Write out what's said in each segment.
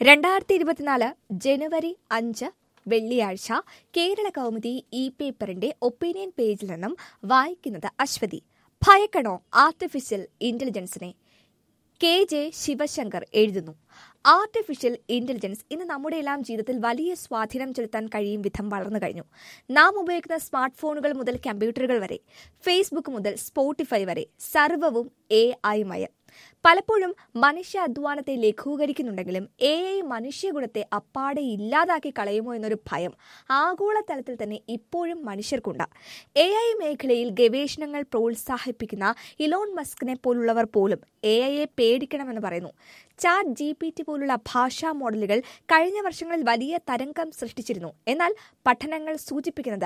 2024 ജനുവരി 5 വെള്ളിയാഴ്ച കേരള കൗമുദി പേപ്പറിന്റെ ഒപ്പീനിയൻ പേജിൽ നിന്നും വായിക്കുന്നത് അശ്വതി. ഭയക്കണോ ആർട്ടിഫിഷ്യൽ ഇന്റലിജൻസിനെ? KJ ശിവശങ്കർ എഴുതുന്നു. ആർട്ടിഫിഷ്യൽ ഇന്റലിജൻസ് ഇന്ന് നമ്മുടെ എല്ലാം ജീവിതത്തിൽ വലിയ സ്വാധീനം ചെലുത്താൻ കഴിയും വിധം വളർന്നു കഴിഞ്ഞു. നാം ഉപയോഗിക്കുന്ന സ്മാർട്ട് ഫോണുകൾ മുതൽ കമ്പ്യൂട്ടറുകൾ വരെ, ഫേസ്ബുക്ക് മുതൽ സ്പോട്ടിഫൈ വരെ സർവ്വവും AI മയം. പലപ്പോഴും മനുഷ്യ അധ്വാനത്തെ ലഘൂകരിക്കുന്നുണ്ടെങ്കിലും AI മനുഷ്യഗുണത്തെ അപ്പാടെ ഇല്ലാതാക്കി കളയുമോ എന്നൊരു ഭയം ആഗോളതലത്തിൽ തന്നെ ഇപ്പോഴും മനുഷ്യർക്കുണ്ട്. AI മേഖലയിൽ ഗവേഷണങ്ങൾ പ്രോത്സാഹിപ്പിക്കുന്ന ഇലോൺ മസ്കിനെ പോലുള്ളവർ പോലും AIയെ പേടിക്കണമെന്ന് പറയുന്നു. ChatGPT പോലുള്ള ഭാഷാ മോഡലുകൾ കഴിഞ്ഞ വർഷങ്ങളിൽ വലിയ തരംഗം സൃഷ്ടിച്ചിരുന്നു. എന്നാൽ പഠനങ്ങൾ സൂചിപ്പിക്കുന്നത്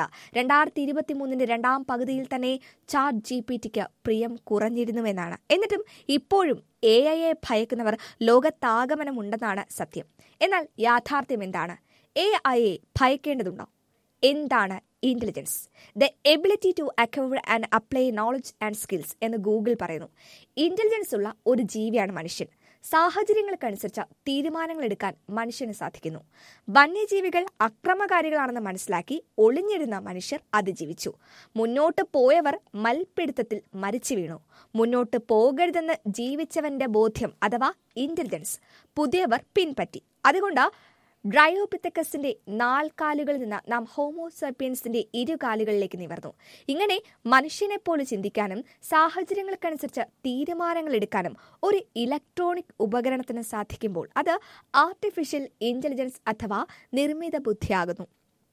2023 രണ്ടാം പകുതിയിൽ തന്നെ ChatGPTക്ക് പ്രിയം കുറഞ്ഞിരുന്നുവെന്നാണ്. എന്നിട്ടും ഇപ്പോഴും AIയെ ഭയക്കുന്നവർ ലോകത്താകമനമുണ്ടെന്നാണ് സത്യം. എന്നാൽ യാഥാർത്ഥ്യം എന്താണ്? AIയെ ഭയക്കേണ്ടതുണ്ടോ? എന്താണ് intelligence? The ability to acquire and apply knowledge and skills എന്ന് ഗൂഗിൾ പറയുന്നു. ഇന്റലിജൻസ് ഉള്ള ഒരു ജീവിയാണ് മനുഷ്യൻ. സാഹചര്യങ്ങൾക്കനുസരിച്ച് തീരുമാനങ്ങൾ എടുക്കാൻ മനുഷ്യന് സാധിക്കുന്നു. വന്യജീവികൾ അക്രമകാരികളാണെന്ന് മനസ്സിലാക്കി ഒളിഞ്ഞിരുന്ന മനുഷ്യർ അതിജീവിച്ചു. മുന്നോട്ട് പോയവർ മൽപിടുത്തത്തിൽ മരിച്ചു വീണു. മുന്നോട്ട് പോകരുതെന്ന് ജീവിച്ചവന്റെ ബോധ്യം അഥവാ ഇന്റലിജൻസ് പുതിയവർ പിൻപറ്റി. അതുകൊണ്ട് ഡ്രയോപിത്തക്കസിന്റെ നാൽക്കാലുകളിൽ നിന്ന് നാം ഹോമോസാപ്പിയൻസിന്റെ ഇരുകാലുകളിലേക്ക് നിവർന്നു. ഇങ്ങനെ മനുഷ്യനെപ്പോലെ ചിന്തിക്കാനും സാഹചര്യങ്ങൾക്കനുസരിച്ച് തീരുമാനങ്ങൾ എടുക്കാനും ഒരു ഇലക്ട്രോണിക് ഉപകരണത്തിന് സാധിക്കുമ്പോൾ അത് ആർട്ടിഫിഷ്യൽ ഇന്റലിജൻസ് അഥവാ നിർമ്മിത ബുദ്ധിയാകുന്നു.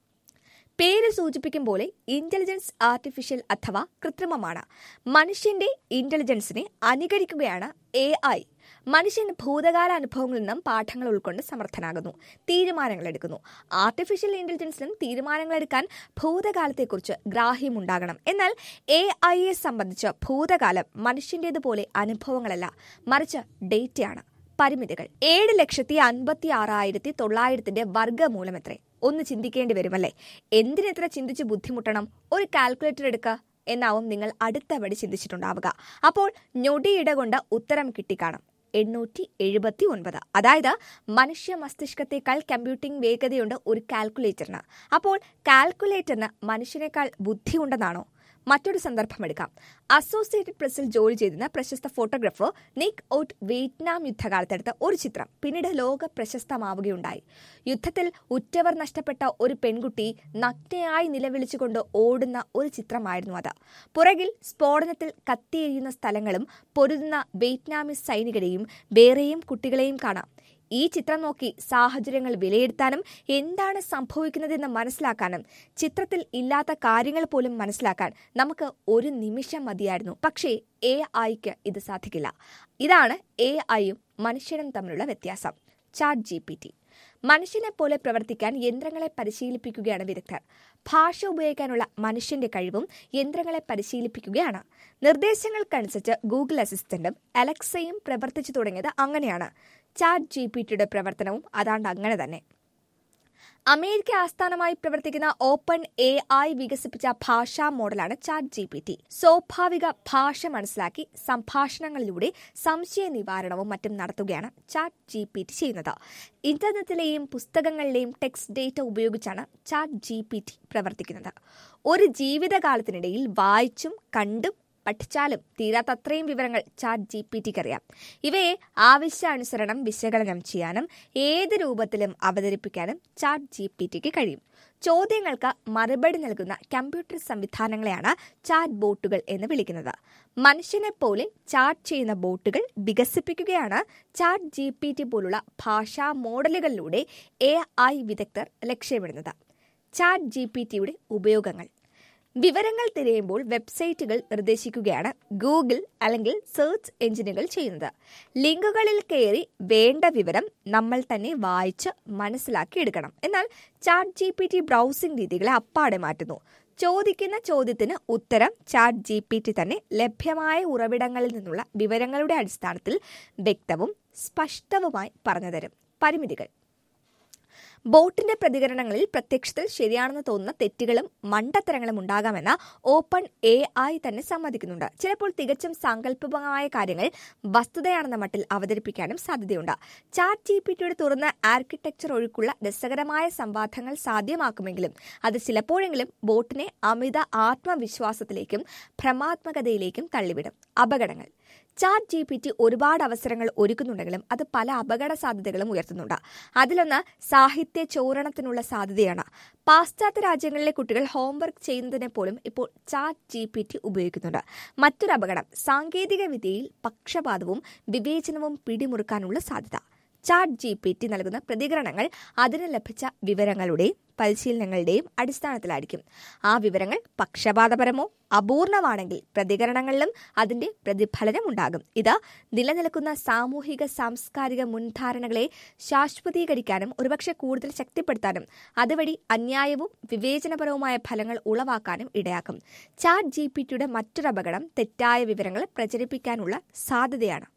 പേര് സൂചിപ്പിക്കും പോലെ ഇന്റലിജൻസ് ആർട്ടിഫിഷ്യൽ അഥവാ കൃത്രിമമാണ്. മനുഷ്യന്റെ ഇന്റലിജൻസിനെ അനുകരിക്കുകയാണ് AI. മനുഷ്യൻ ഭൂതകാല അനുഭവങ്ങളിൽ നിന്നും പാഠങ്ങൾ ഉൾക്കൊണ്ട് സമർത്ഥനാകുന്നു, തീരുമാനങ്ങൾ എടുക്കുന്നു. ആർട്ടിഫിഷ്യൽ ഇന്റലിജൻസിനും തീരുമാനങ്ങൾ എടുക്കാൻ ഭൂതകാലത്തെക്കുറിച്ച് ഗ്രാഹ്യമുണ്ടാകണം. എന്നാൽ AIയെ സംബന്ധിച്ച് ഭൂതകാലം മനുഷ്യന്റേതുപോലെ അനുഭവങ്ങളല്ല, മറിച്ച് ഡേറ്റയാണ്. പരിമിതികൾ 7,56,900 വർഗ്ഗമൂലമെത്രേ? ഒന്ന് ചിന്തിക്കേണ്ടി വരുമല്ലേ? എന്തിനെത്ര ചിന്തിച്ച് ബുദ്ധിമുട്ടണം? ഒരു കാൽക്കുലേറ്റർ എടുക്കുക എന്നാവും നിങ്ങൾ അടുത്ത വഴി ചിന്തിച്ചിട്ടുണ്ടാവുക. അപ്പോൾ ഞൊടിയിട കൊണ്ട് ഉത്തരം കിട്ടിക്കാണും. 879. അതായത് മനുഷ്യ മസ്തിഷ്കത്തെക്കാൾ കമ്പ്യൂട്ടിംഗ് വേഗതയുണ്ട് ഒരു കാൽക്കുലേറ്ററിന്. അപ്പോൾ കാൽക്കുലേറ്ററിന് മനുഷ്യനേക്കാൾ ബുദ്ധിയുണ്ടെന്നാണോ? മറ്റൊരു സന്ദർഭം എടുക്കാം. അസോസിയേറ്റഡ് പ്രസിൽ ജോലി ചെയ്തിരുന്ന പ്രശസ്ത ഫോട്ടോഗ്രാഫർ നിക് ഔട്ട് വിയറ്റ്നാം യുദ്ധകാലത്തെടുത്ത ഒരു ചിത്രം പിന്നീട് ലോക പ്രശസ്തമാവുകയുണ്ടായി. യുദ്ധത്തിൽ ഉറ്റവർ നഷ്ടപ്പെട്ട ഒരു പെൺകുട്ടി നഗ്നയായി നിലവിളിച്ചുകൊണ്ട് ഓടുന്ന ഒരു ചിത്രമായിരുന്നു അത്. പുറകിൽ സ്ഫോടനത്തിൽ കത്തിയെരിയുന്ന സ്ഥലങ്ങളും പൊരുതുന്ന വിയറ്റ്നാമീസ് സൈനികരെയും വേറെയും കുട്ടികളെയും കാണാം. ഈ ചിത്രം നോക്കി സാഹചര്യങ്ങൾ വിലയിരുത്താനും എന്താണ് സംഭവിക്കുന്നതെന്ന് മനസ്സിലാക്കാനും ചിത്രത്തിൽ ഇല്ലാത്ത കാര്യങ്ങൾ പോലും മനസ്സിലാക്കാൻ നമുക്ക് ഒരു നിമിഷം മതിയായിരുന്നു. പക്ഷേ AIക്ക് ഇത് സാധിക്കില്ല. ഇതാണ് AIയും മനുഷ്യനും തമ്മിലുള്ള വ്യത്യാസം. ChatGPT മനുഷ്യനെ പോലെ പ്രവർത്തിക്കാൻ യന്ത്രങ്ങളെ പരിശീലിപ്പിക്കുകയാണ് വിദഗ്ധർ. ഭാഷ ഉപയോഗിക്കാനുള്ള മനുഷ്യന്റെ കഴിവും യന്ത്രങ്ങളെ പരിശീലിപ്പിക്കുകയാണ്. നിർദ്ദേശങ്ങൾക്കനുസരിച്ച് ഗൂഗിൾ അസിസ്റ്റന്റും അലക്സയും പ്രവർത്തിച്ചു തുടങ്ങിയത് അങ്ങനെയാണ്. ChatGPTയുടെ പ്രവർത്തനവും അതാണ്ട് അങ്ങനെ തന്നെ. അമേരിക്ക ആസ്ഥാനമായി പ്രവർത്തിക്കുന്ന ഓപ്പൺ AI വികസിപ്പിച്ച ഭാഷാ മോഡലാണ് ChatGPT. സ്വാഭാവിക ഭാഷ മനസ്സിലാക്കി സംഭാഷണങ്ങളിലൂടെ സംശയ നിവാരണവും മറ്റും നടത്തുകയാണ് ChatGPT ചെയ്യുന്നത്. ഇന്റർനെറ്റിലെയും പുസ്തകങ്ങളിലെയും ടെക്സ്റ്റ് ഡേറ്റ ഉപയോഗിച്ചാണ് ChatGPT പ്രവർത്തിക്കുന്നത്. ഒരു ജീവിതകാലത്തിനിടയിൽ വായിച്ചും കണ്ടും പഠിച്ചാലും തീരാത്തത്രയും വിവരങ്ങൾ ChatGPTക്ക് അറിയാം. ഇവയെ ആവശ്യാനുസരണം വിശകലനം ചെയ്യാനും ഏത് രൂപത്തിലും അവതരിപ്പിക്കാനും ChatGPTക്ക് കഴിയും. ചോദ്യങ്ങൾക്ക് മറുപടി നൽകുന്ന കമ്പ്യൂട്ടർ സംവിധാനങ്ങളെയാണ് ചാറ്റ് ബോട്ടുകൾ എന്ന് വിളിക്കുന്നത്. മനുഷ്യനെ പോലെ ചാറ്റ് ചെയ്യുന്ന ബോട്ടുകൾ വികസിപ്പിക്കുകയാണ് ChatGPT പോലുള്ള ഭാഷാ മോഡലുകളിലൂടെ AI വിദഗ്ധർ ലക്ഷ്യമിടുന്നത്. ChatGPTയുടെ ഉപയോഗങ്ങൾ: വിവരങ്ങൾ തിരയുമ്പോൾ വെബ്സൈറ്റുകൾ നിർദ്ദേശിക്കുകയാണ് ഗൂഗിൾ അല്ലെങ്കിൽ സെർച്ച് എഞ്ചിനുകൾ ചെയ്യുന്നത്. ലിങ്കുകളിൽ കയറി വേണ്ട വിവരം നമ്മൾ തന്നെ വായിച്ച് മനസ്സിലാക്കി എടുക്കണം. എന്നാൽ ChatGPT ബ്രൗസിംഗ് രീതികളെ അപ്പാടെ മാറ്റുന്നു. ചോദിക്കുന്ന ചോദ്യത്തിന് ഉത്തരം ChatGPT തന്നെ ലഭ്യമായ ഉറവിടങ്ങളിൽ നിന്നുള്ള വിവരങ്ങളുടെ അടിസ്ഥാനത്തിൽ വ്യക്തവും സ്പഷ്ടവുമായി പറഞ്ഞുതരും. പരിമിതികൾ: ബോട്ടിന്റെ പ്രതികരണങ്ങളിൽ പ്രത്യക്ഷത്തിൽ ശരിയാണെന്ന് തോന്നുന്ന തെറ്റുകളും മണ്ടത്തരങ്ങളും ഉണ്ടാകാമെന്ന് ഓപ്പൺ AI തന്നെ സമ്മതിക്കുന്നുണ്ട്. ചിലപ്പോൾ തികച്ചും സാങ്കല്പികമായ കാര്യങ്ങൾ വസ്തുതയാണെന്ന മട്ടിൽ അവതരിപ്പിക്കാനും സാധ്യതയുണ്ട്. ചാറ്റ് ജിപിടിയുടെ തുറന്ന ആർക്കിടെക്ചർ ഒഴുക്കുള്ള രസകരമായ സംവാദങ്ങൾ സാധ്യമാക്കുമെങ്കിലും അത് ചിലപ്പോഴെങ്കിലും ബോട്ടിനെ അമിത ആത്മവിശ്വാസത്തിലേക്കും ഭ്രമാത്മകതയിലേക്കും തള്ളിവിടും. അപകടങ്ങൾ. ചാറ്റ് ജിപിടി ഒരുപാട് അവസരങ്ങൾ ഒരുക്കുന്നുണ്ടെങ്കിലും അത് പല അപകട സാധ്യതകളും ഉയർത്തുന്നുണ്ട്. അതിലൊന്ന് സാഹിത്യ ചോരണത്തിനുള്ള സാധ്യതയാണ്. പാശ്ചാത്യ രാജ്യങ്ങളിലെ കുട്ടികൾ ഹോംവർക്ക് ചെയ്യുന്നതിനെ പോലും ഇപ്പോൾ ചാറ്റ് ജിപിടി ഉപയോഗിക്കുന്നുണ്ട്. മറ്റൊരു അപകടം സാങ്കേതിക വിദ്യയിൽ പക്ഷപാതവും വിവേചനവും പിടിമുറുക്കാനുള്ള സാധ്യത. ചാറ്റ് ജിപിടി നൽകുന്ന പ്രതികരണങ്ങൾ അതിന് ലഭിച്ച വിവരങ്ങളുടെയും പരിശീലനങ്ങളുടെയും അടിസ്ഥാനത്തിലായിരിക്കും. ആ വിവരങ്ങൾ പക്ഷപാതപരമോ അപൂർണമാണെങ്കിൽ പ്രതികരണങ്ങളിലും അതിന്റെ പ്രതിഫലനം ഉണ്ടാകും. ഇത് നിലനിൽക്കുന്ന സാമൂഹിക സാംസ്കാരിക മുൻധാരണകളെ ശാശ്വതീകരിക്കാനും ഒരുപക്ഷെ കൂടുതൽ ശക്തിപ്പെടുത്താനും അതുവഴി അന്യായവും വിവേചനപരവുമായ ഫലങ്ങൾ ഉളവാക്കാനും ഇടയാക്കും. ചാറ്റ് ജിപിടിയുടെ മറ്റൊരു അപകടം തെറ്റായ വിവരങ്ങൾ പ്രചരിപ്പിക്കാനുള്ള സാധ്യതയാണ്.